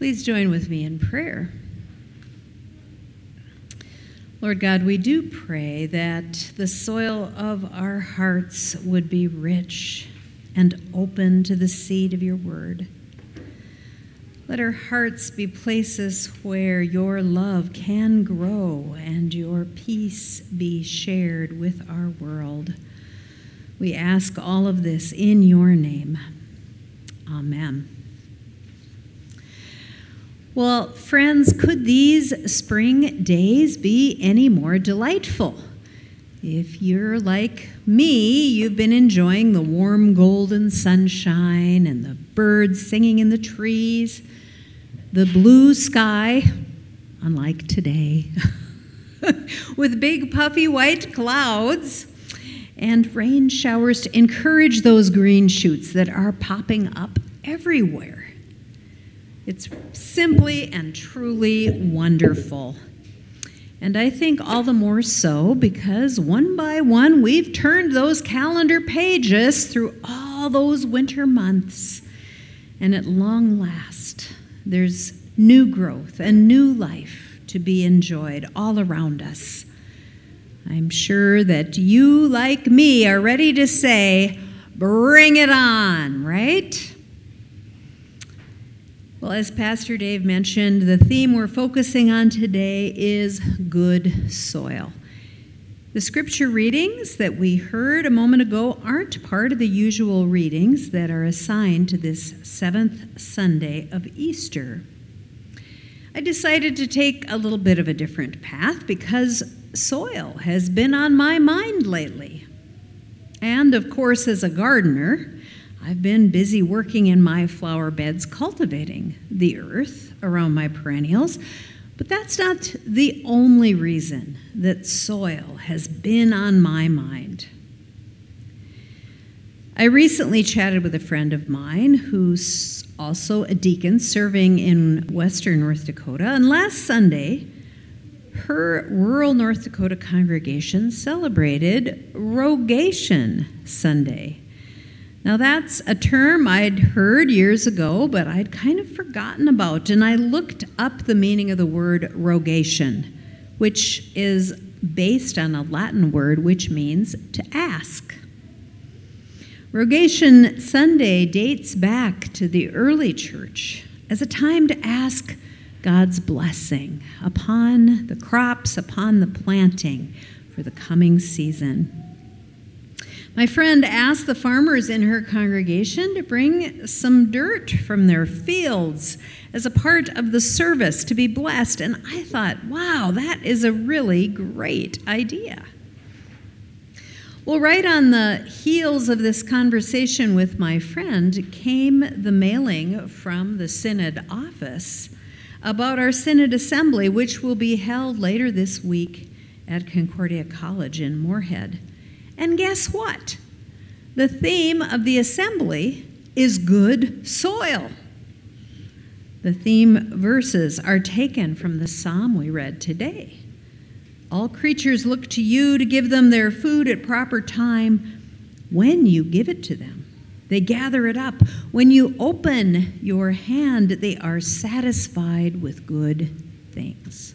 Please join with me in prayer. Lord God, we do pray that the soil of our hearts would be rich and open to the seed of your word. Let our hearts be places where your love can grow and your peace be shared with our world. We ask all of this in your name. Amen. Well, friends, could these spring days be any more delightful? If you're like me, you've been enjoying the warm golden sunshine and the birds singing in the trees, the blue sky, unlike today, with big puffy white clouds, and rain showers to encourage those green shoots that are popping up everywhere. It's simply and truly wonderful. And I think all the more so because one by one we've turned those calendar pages through all those winter months. And at long last, there's new growth and new life to be enjoyed all around us. I'm sure that you, like me, are ready to say, bring it on, right? Well, as Pastor Dave mentioned, the theme we're focusing on today is good soil. The scripture readings that we heard a moment ago aren't part of the usual readings that are assigned to this seventh Sunday of Easter. I decided to take a little bit of a different path because soil has been on my mind lately. And, of course, as a gardener, I've been busy working in my flower beds, cultivating the earth around my perennials, but that's not the only reason that soil has been on my mind. I recently chatted with a friend of mine who's also a deacon serving in western North Dakota, and last Sunday, her rural North Dakota congregation celebrated Rogation Sunday. Now, that's a term I'd heard years ago, but I'd kind of forgotten about, and I looked up the meaning of the word rogation, which is based on a Latin word which means to ask. Rogation Sunday dates back to the early church as a time to ask God's blessing upon the crops, upon the planting for the coming season. My friend asked the farmers in her congregation to bring some dirt from their fields as a part of the service to be blessed, and I thought, wow, that is a really great idea. Well, right on the heels of this conversation with my friend came the mailing from the Synod office about our Synod Assembly, which will be held later this week at Concordia College in Moorhead. And guess what? The theme of the assembly is good soil. The theme verses are taken from the psalm we read today. All creatures look to you to give them their food at proper time when you give it to them. They gather it up. When you open your hand, they are satisfied with good things.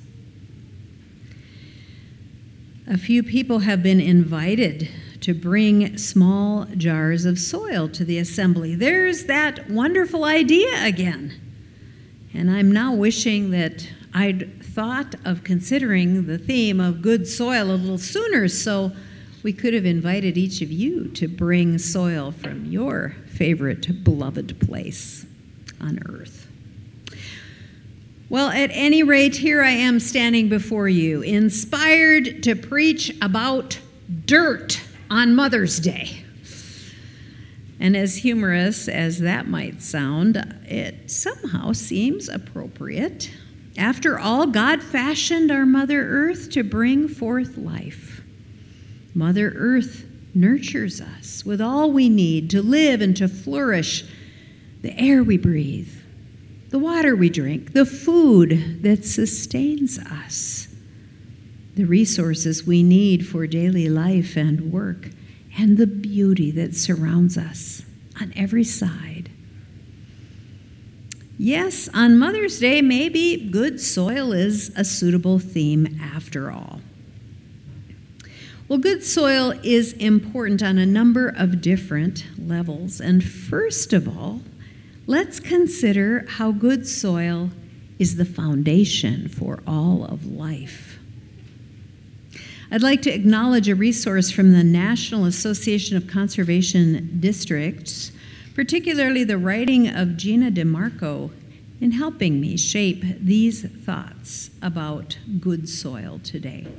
A few people have been invited to bring small jars of soil to the assembly. There's that wonderful idea again. And I'm now wishing that I'd thought of considering the theme of good soil a little sooner, so we could have invited each of you to bring soil from your favorite beloved place on earth. Well, at any rate, here I am standing before you, inspired to preach about dirt on Mother's Day. And as humorous as that might sound, it somehow seems appropriate. After all, God fashioned our Mother Earth to bring forth life. Mother Earth nurtures us with all we need to live and to flourish. The air we breathe, the water we drink, the food that sustains us, the resources we need for daily life and work, and the beauty that surrounds us on every side. Yes, on Mother's Day, maybe good soil is a suitable theme after all. Well, good soil is important on a number of different levels. And first of all, let's consider how good soil is the foundation for all of life. I'd like to acknowledge a resource from the National Association of Conservation Districts, particularly the writing of Gina DeMarco, in helping me shape these thoughts about good soil today.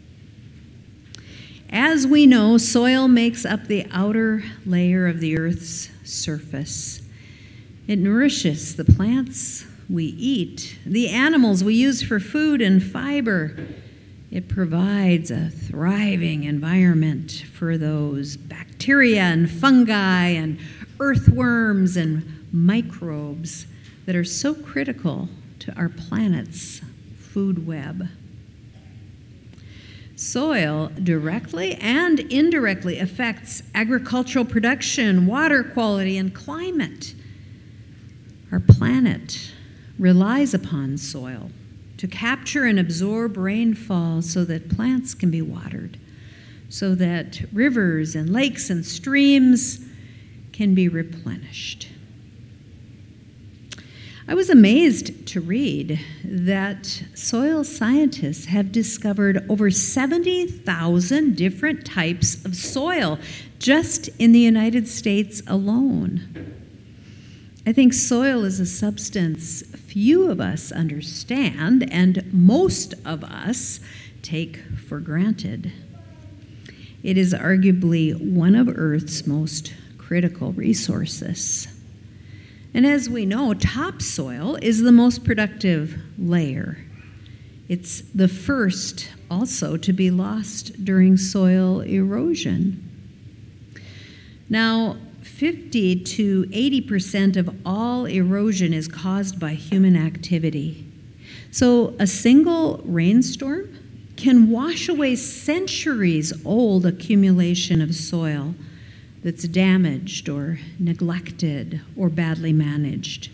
As we know, soil makes up the outer layer of the earth's surface. It nourishes the plants we eat, the animals we use for food and fiber. It provides a thriving environment for those bacteria and fungi and earthworms and microbes that are so critical to our planet's food web. Soil directly and indirectly affects agricultural production, water quality, and climate. Our planet relies upon soil to capture and absorb rainfall so that plants can be watered, so that rivers and lakes and streams can be replenished. I was amazed to read that soil scientists have discovered over 70,000 different types of soil just in the United States alone. I think soil is a substance few of us understand and most of us take for granted. It is arguably one of Earth's most critical resources. And as we know, topsoil is the most productive layer. It's the first also to be lost during soil erosion. Now, 50 to 80% of all erosion is caused by human activity. So a single rainstorm can wash away centuries-old accumulation of soil that's damaged or neglected or badly managed.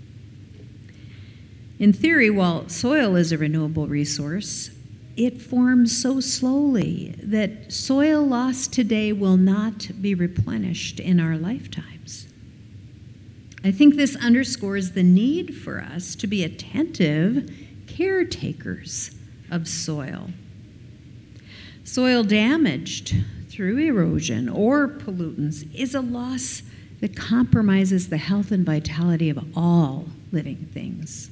In theory, while soil is a renewable resource, it forms so slowly that soil lost today will not be replenished in our lifetimes. I think this underscores the need for us to be attentive caretakers of soil. Soil damaged through erosion or pollutants is a loss that compromises the health and vitality of all living things.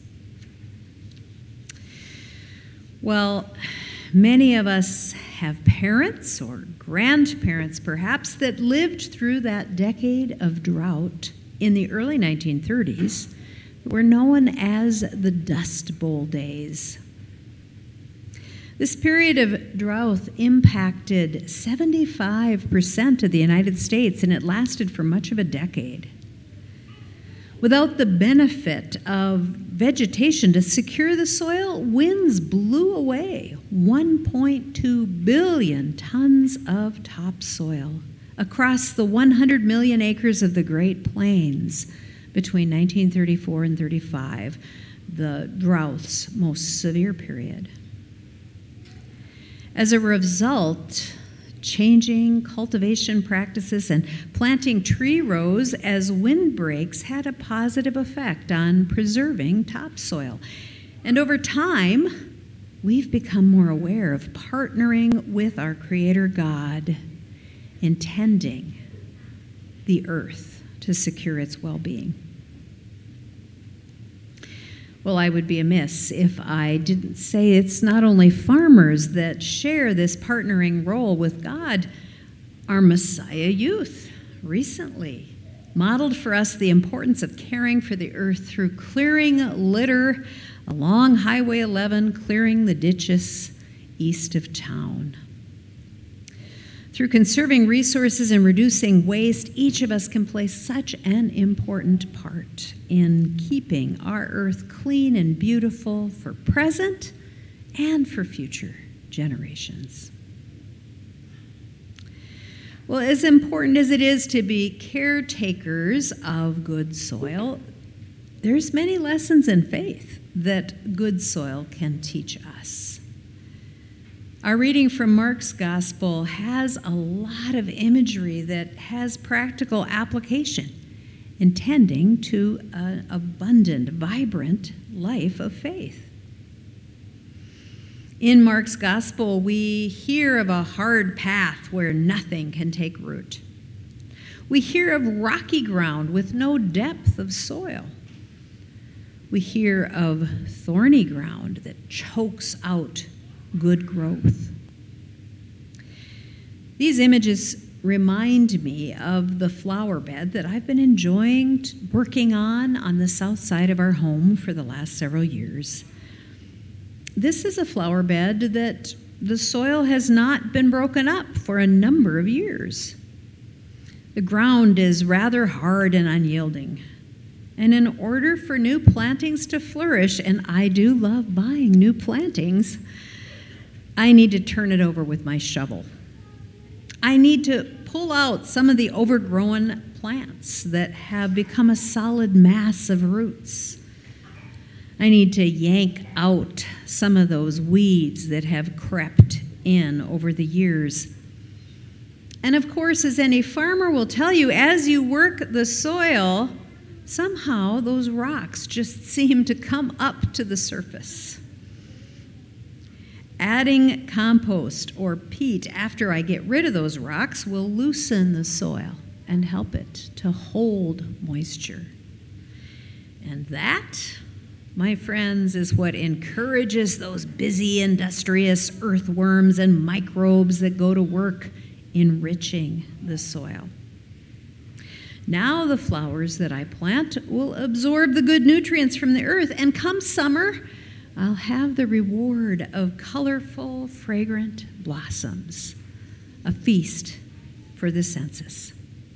Well, many of us have parents or grandparents perhaps that lived through that decade of drought in the early 1930s that were known as the Dust Bowl days. This period of drought impacted 75% of the United States, and it lasted for much of a decade. Without the benefit of vegetation to secure the soil, winds blew away 1.2 billion tons of topsoil across the 100 million acres of the Great Plains between 1934 and 35, the droughts most severe period. As a result, changing cultivation practices and planting tree rows as windbreaks had a positive effect on preserving topsoil. And over time, we've become more aware of partnering with our Creator God in tending the earth to secure its well-being. Well, I would be amiss if I didn't say it's not only farmers that share this partnering role with God. Our Messiah youth recently modeled for us the importance of caring for the earth through clearing litter along Highway 11, clearing the ditches east of town. Through conserving resources and reducing waste, each of us can play such an important part in keeping our earth clean and beautiful for present and for future generations. Well, as important as it is to be caretakers of good soil, there's many lessons in faith that good soil can teach us. Our reading from Mark's Gospel has a lot of imagery that has practical application, intending to an abundant, vibrant life of faith. In Mark's Gospel, we hear of a hard path where nothing can take root. We hear of rocky ground with no depth of soil. We hear of thorny ground that chokes out good growth. These images remind me of the flower bed that I've been enjoying working on the south side of our home for the last several years. This is a flower bed that the soil has not been broken up for a number of years. The ground is rather hard and unyielding. And in order for new plantings to flourish, and I do love buying new plantings, I need to turn it over with my shovel. I need to pull out some of the overgrown plants that have become a solid mass of roots. I need to yank out some of those weeds that have crept in over the years. And of course, as any farmer will tell you, as you work the soil, somehow those rocks just seem to come up to the surface. Adding compost or peat after I get rid of those rocks will loosen the soil and help it to hold moisture. And that, my friends, is what encourages those busy, industrious earthworms and microbes that go to work enriching the soil. Now the flowers that I plant will absorb the good nutrients from the earth, and come summer, I'll have the reward of colorful, fragrant blossoms, a feast for the senses.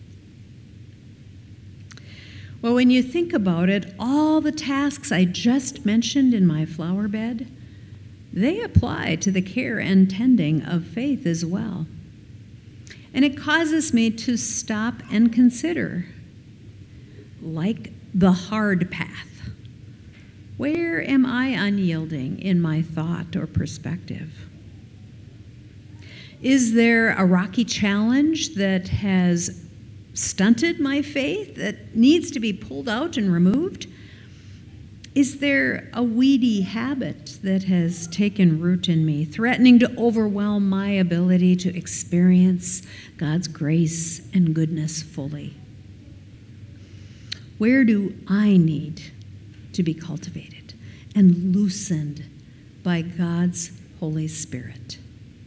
Well, when you think about it, all the tasks I just mentioned in my flower bed, they apply to the care and tending of faith as well. And it causes me to stop and consider, like the hard path, where am I unyielding in my thought or perspective? Is there a rocky challenge that has stunted my faith that needs to be pulled out and removed? Is there a weedy habit that has taken root in me, threatening to overwhelm my ability to experience God's grace and goodness fully? Where do I need to be cultivated and loosened by God's Holy Spirit?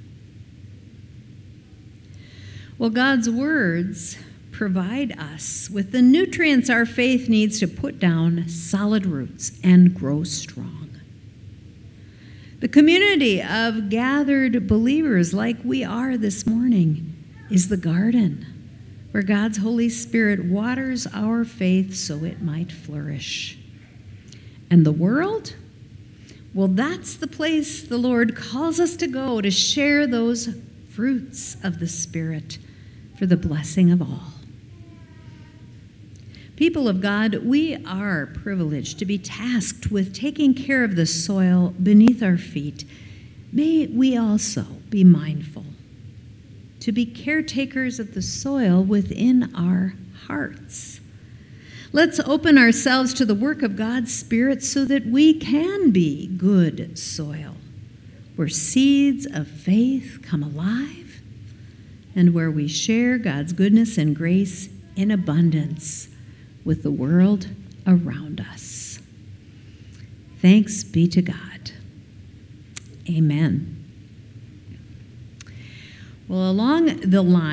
Well, God's words provide us with the nutrients our faith needs to put down solid roots and grow strong. The community of gathered believers like we are this morning is the garden where God's Holy Spirit waters our faith so it might flourish. And the world? Well, that's the place the Lord calls us to go to share those fruits of the Spirit for the blessing of all. People of God, we are privileged to be tasked with taking care of the soil beneath our feet. May we also be mindful to be caretakers of the soil within our hearts. Let's open ourselves to the work of God's Spirit so that we can be good soil, where seeds of faith come alive and where we share God's goodness and grace in abundance with the world around us. Thanks be to God. Amen. Well, along the line,